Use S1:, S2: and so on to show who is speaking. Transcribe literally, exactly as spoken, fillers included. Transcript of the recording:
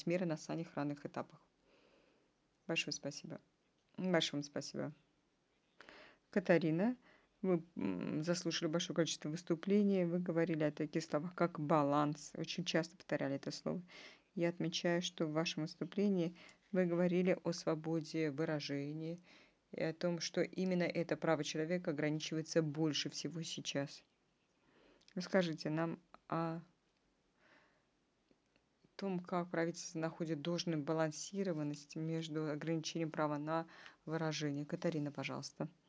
S1: принимать меры на самых ранних этапах. Большое спасибо. Большое вам спасибо. Катарина, вы м, заслушали большое количество выступлений, вы говорили о таких словах, как баланс, очень часто повторяли это слово. Я отмечаю, что в вашем выступлении вы говорили о свободе выражения и о том, что именно это право человека ограничивается больше всего сейчас. Расскажите нам о том, как правительство находит должную балансированность между ограничением права на выражение. Катарина, пожалуйста.